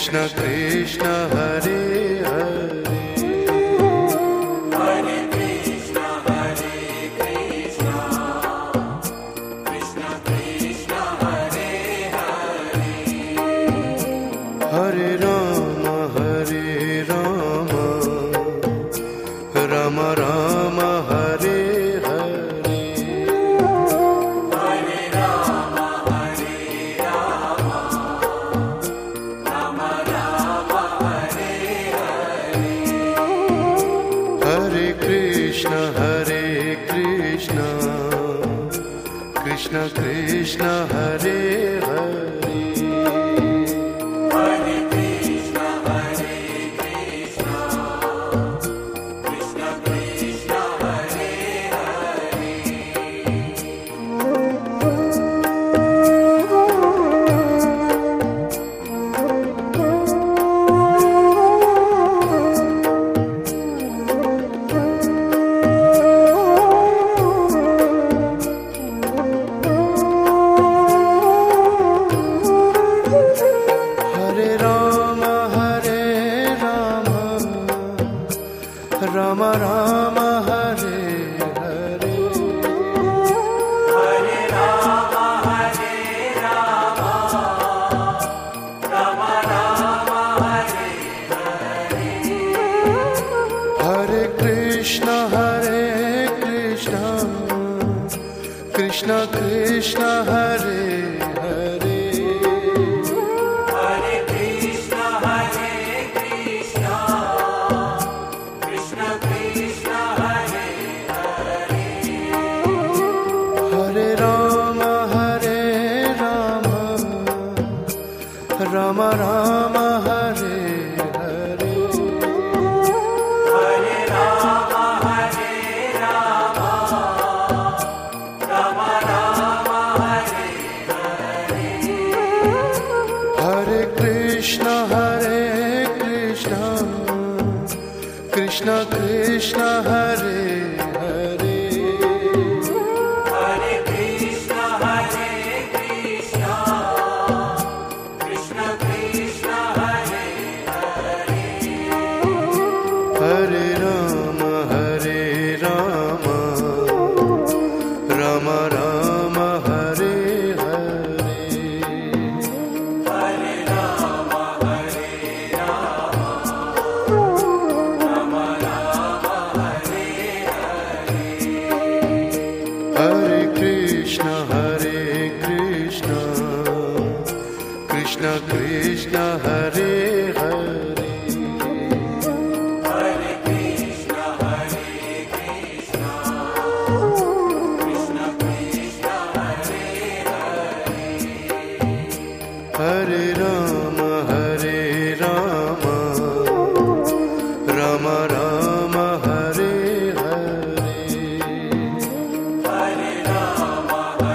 Krishna Krishna Hare Hare Hare Krishna Krishna Krishna Krishna Hare Hare Hare Ram Ram Ram Hare Hare Hare Ram Ram Ram Hare Hare Hare Krishna Krishna Krishna Hare Hare Hare Krishna Krishna Krishna Krishna Hare Hare Hare Ram Ram Ram Hare Hare Hare Ram Ram Ram Hare Hare Hare Krishna Krishna Krishna Hare Hare Hare Krishna Krishna Krishna Hare Hare Hare Ram Ram Ram Hare Hare Hare Ram Ram Ram Hare Hare Hare Krishna Krishna Krishna Hare Hare Hare Krishna Krishna Krishna Hare Hare Hare Ram Ram Ram Hare Hare Hare Ram Ram Ram Hare Hare Hare Krishna Krishna Krishna Hare Hare Hare Krishna Krishna Krishna Hare Hare Hare Ram Ram Ram Hare Hare Hare Ram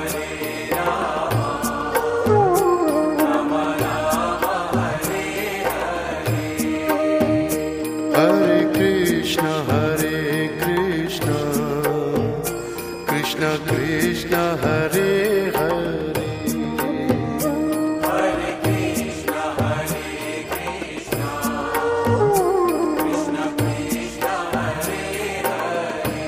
Ram Ram Hare Hare Hare Krishna Krishna Krishna Hare Hare Hare Krishna Krishna Krishna Krishna Hare Hare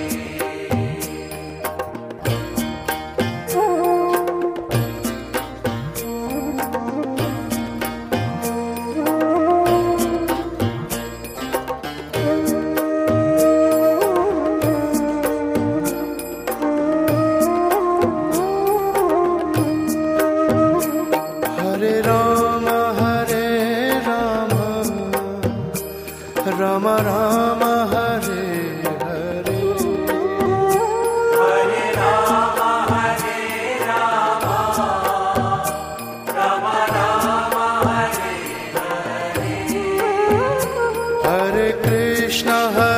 Hare Ram Ram Ram Hare Hare Hare Ram Ram Ram Hare Hare Hare Krishna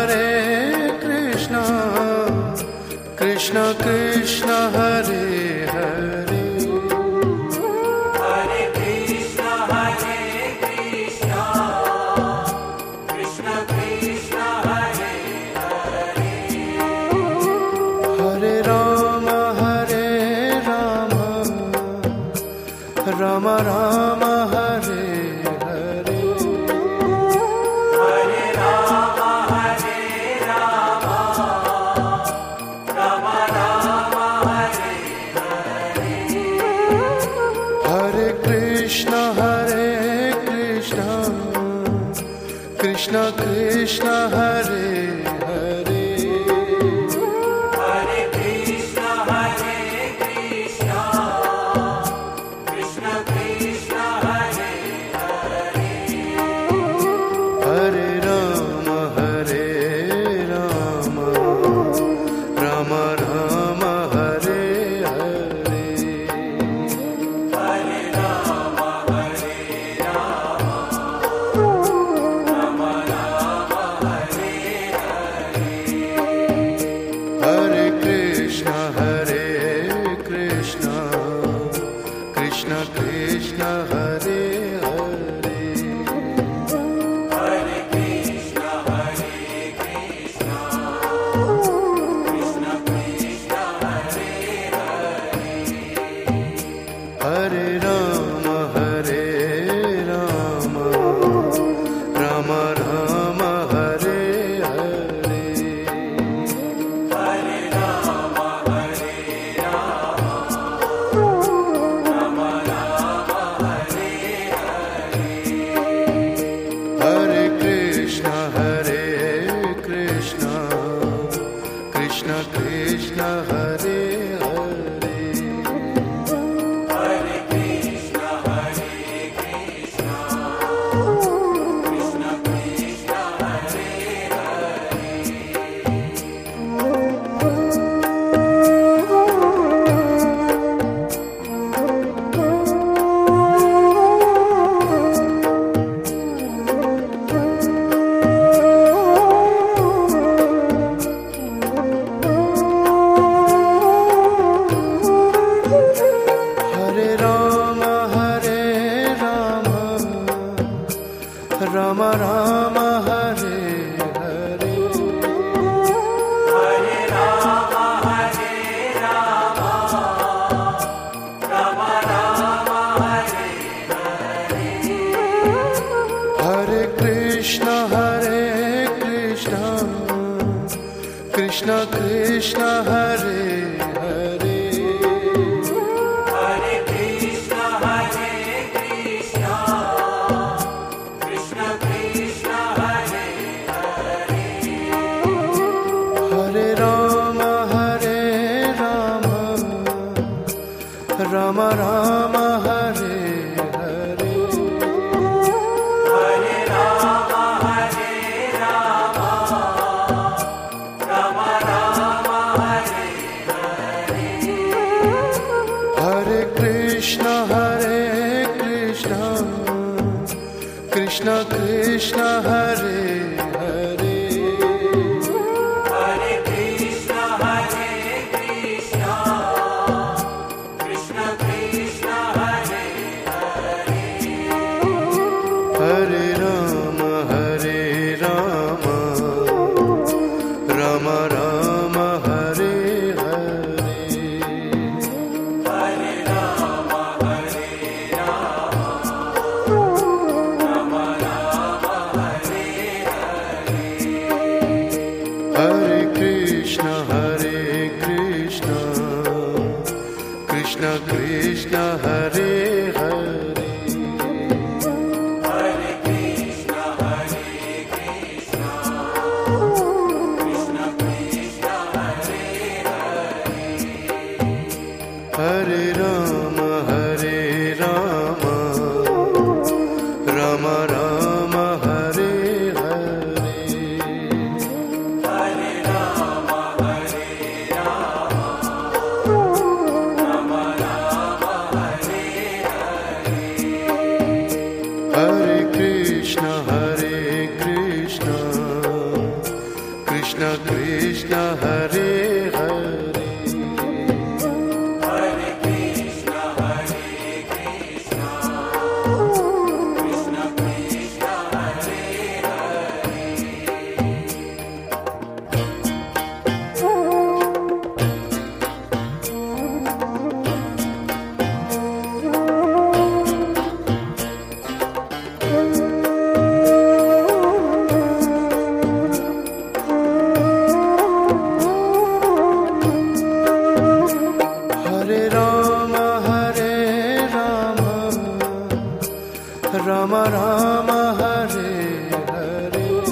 Krishna Krishna Hare Hare Hare Krishna Krishna Krishna Hare Hare Hare Ram Ram Ram Hare Hare Krishna Krishna Hare Hare Hare Krishna Hare Krishna Krishna Krishna Hare Hare Hare Rama Hare Rama Rama Rama Hare Hare Hare Rama Hare Rama Rama Rama Hare Hare Krishna Hare Krishna Krishna Krishna Hare Hare Hare Krishna Hare Krishna Krishna Krishna Hare Hare Rama Hare Rama Rama Rama Hare Hare Hare Rama Hare Rama Rama Rama Hare Hare Krishna Hare Krishna Krishna Krishna Hare Hare Hare Krishna Hare Krishna Krishna Krishna Hare Hare Rama Hare Rama Rama Rama Hare Hare Hare Rama Hare Rama Rama Rama Hare Hare Krishna Hare Krishna Krishna Krishna Hare Hare Hare Krishna Hare Krishna Krishna Krishna Hare Hare Rama Hare Rama Rama Rama Hare Hare Hare Rama Hare Rama Rama Rama Hare Hare Krishna Hare Krishna Krishna Krishna Hare Hare Hare Krishna Hare Krishna Krishna Krishna Hare Hare Rama Hare Rama Rama Rama Hare Hare Hare Rama Hare Rama Rama Rama Hare Hare Krishna Hare Krishna Krishna Krishna Hare Hare Hare Krishna Hare Krishna Krishna Krishna Hare Hare Rama Hare Rama Rama Rama Hare Hare Hare Rama Hare Rama Rama Rama Hare Hare Krishna Hare Krishna Krishna Krishna Hare Hare Hare Krishna Hare Krishna Krishna Krishna Hare Rama Rama Hare Hare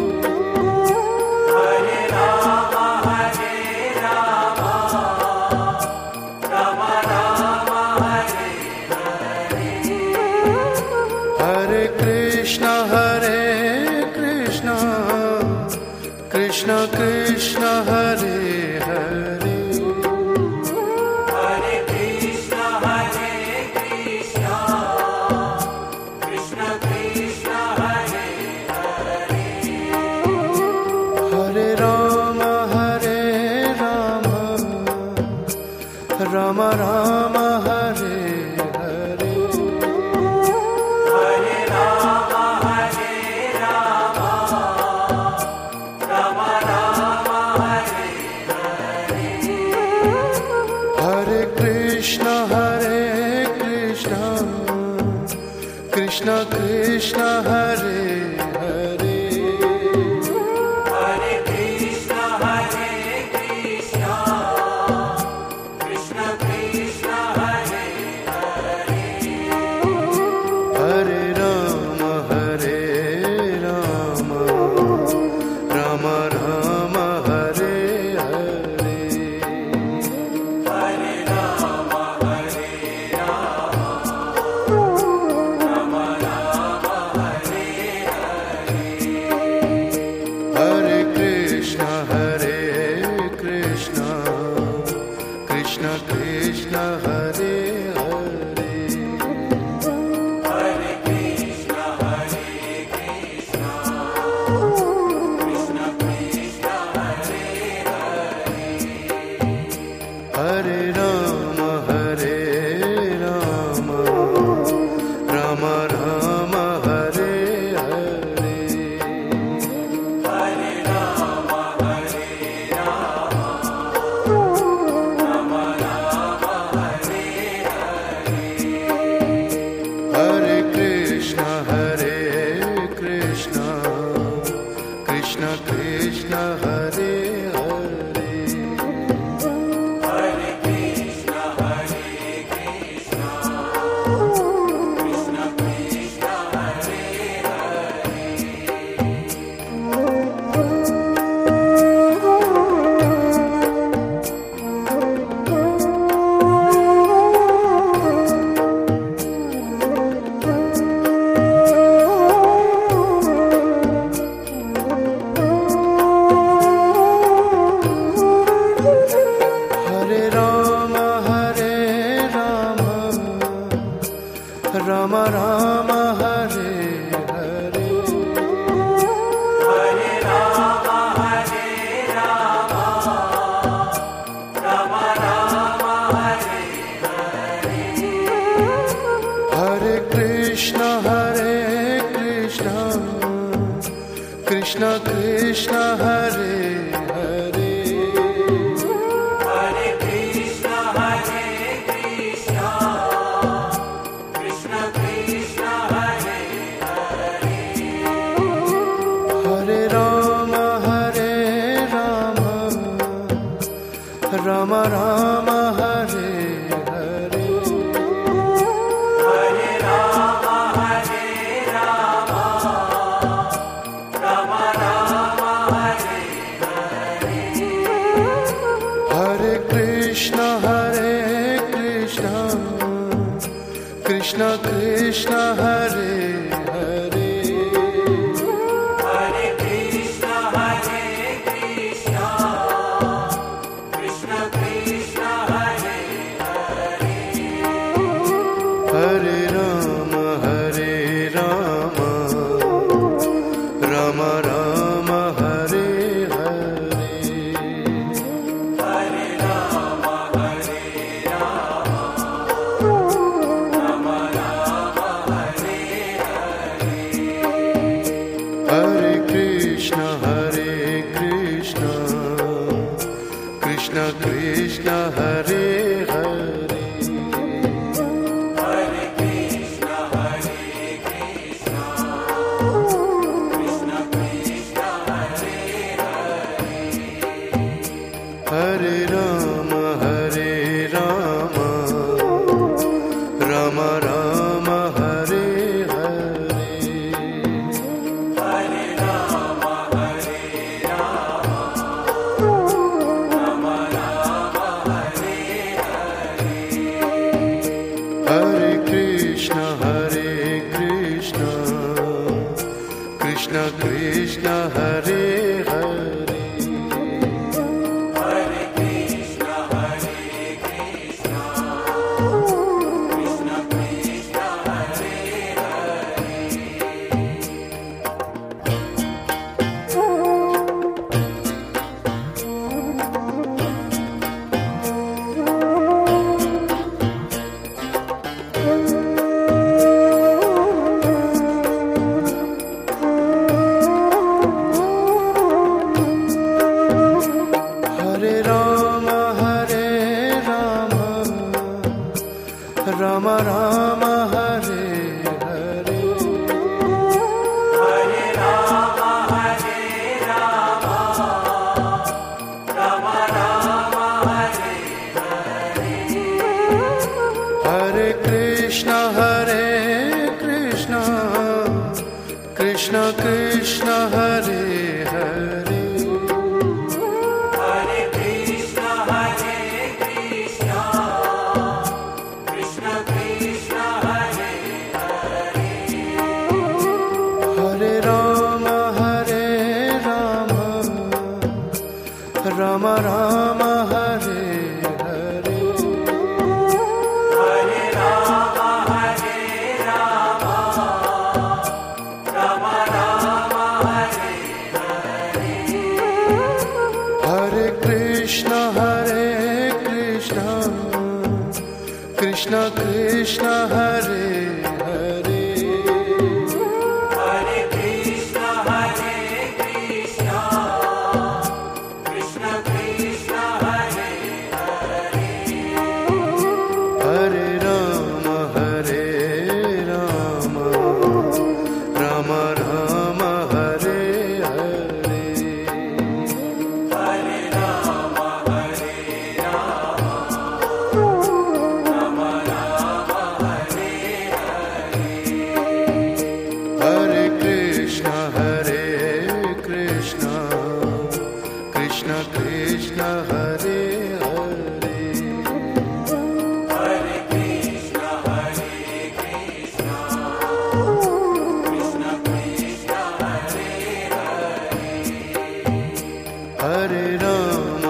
Krishna Krishna Hare Hare Hare Krishna Hare Krishna Krishna Krishna Hare Hare Hare Rama Hare Rama Rama Rama Hare Hare Hare Rama Hare Rama Rama Rama Hare Hare Krishna Hare Krishna Krishna Krishna Hare Hare Hare Krishna Hare Krishna Krishna Krishna Hare Hare Rama Hare Rama Rama Rama Hare Hare Hare Rama Hare Rama Rama Rama Hare Hare Krishna Hare Krishna Krishna Krishna Hare Hare Hare Krishna Hare Krishna Krishna Krishna Hare Hare Rama Hare Rama Rama Rama Hare Hare Hare Rama Hare Rama Rama Rama Hare Hare Krishna Hare Krishna Krishna Krishna Hare Hare Hare Krishna Hare Krishna Krishna Krishna Hare Hare Rama Hare Rama Rama Rama Hare Hare Hare Rama Hare Rama Rama Rama Hare Hare Krishna Hare Krishna Krishna Krishna Hare Hare Hare Krishna Hare Krishna Krishna Krishna Hare Hare Rama Hare Rama Rama Rama Hare Hare Hare Rama Hare Rama Rama Rama Hare Hare Krishna Hare Krishna Krishna Krishna Hare Hare Hare Krishna Hare Krishna Krishna Krishna Hare Hare Rama Hare Rama Rama Rama Hare Hare Hare Rama Hare Rama Rama Rama Hare Hare Krishna Hare Krishna Krishna Krishna Hare Hare Hare Krishna Hare Krishna Krishna Krishna Hare Hare Krishna Krishna Krishna Hare Hare, Hare Krishna Krishna Krishna Hare Hare, Hare Ram Ram Ram Hare Hare, Hare Ram Ram Ram Hare Hare, Hare Krishna Krishna Krishna Hare Hare, Hare Krishna Krishna Krishna Hare Hare, Hare Ram Ram Ram Hare Hare, Hare Ram Ram Ram Hare Hare, Hare Krishna Krishna Krishna Hare Hare, Hare Krishna Krishna Krishna Hare Hare, Hare Ram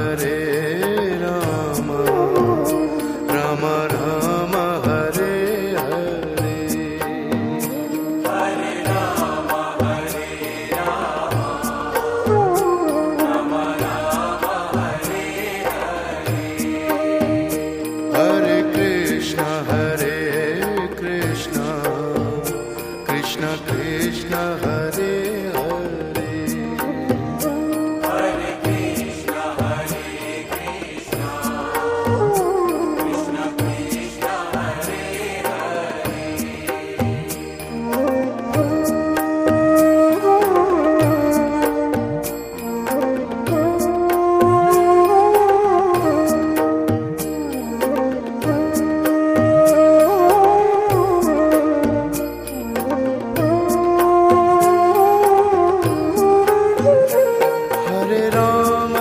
Ram Ram Hare Hare, Hare Ram Ram Ram Hare Hare, Hare Krishna Krishna Krishna Hare Hare, Hare Krishna Krishna Krishna Hare Hare Ram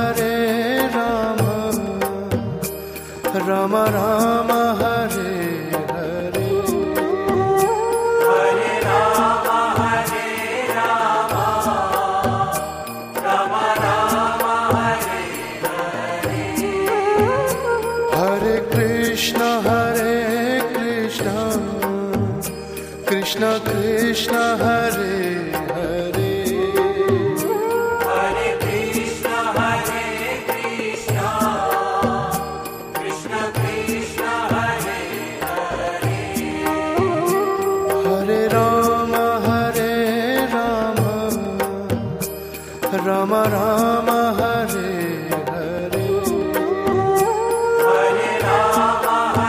Ram Ram Hare Hare, Hare Ram Ram Ram Hare Hare, Hare Krishna Krishna Krishna Hare Hare, Hare Krishna Krishna Krishna Hare Hare, Hare Ram Ram Ram Hare Hare, Hare Ram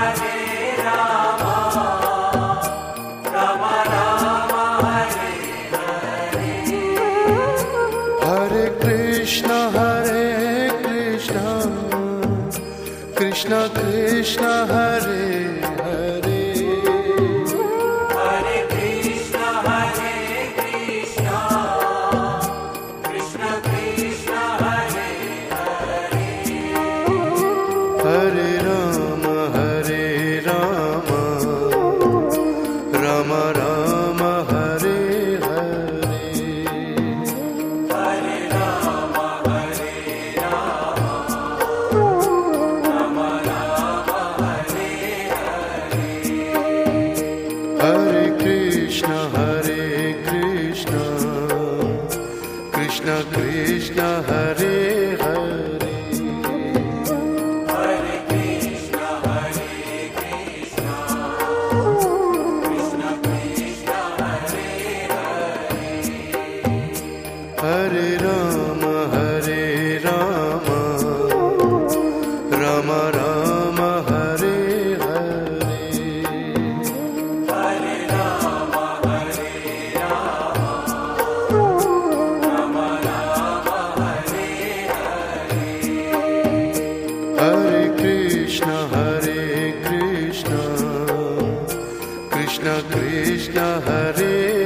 Ram Ram Hare Hare, Hare Krishna Krishna Krishna Hare Hare, Hare Krishna Krishna Krishna Hare Hare, Hare Ram Ram Ram Hare Hare, Hare Ram Ram Ram Hare Hare, Hare Krishna Krishna Krishna Hare Hare, Hare Krishna Krishna Krishna Hare Hare, Hare Ram Ram Ram Hare Hare, Hare Ram Krishna Krishna Hare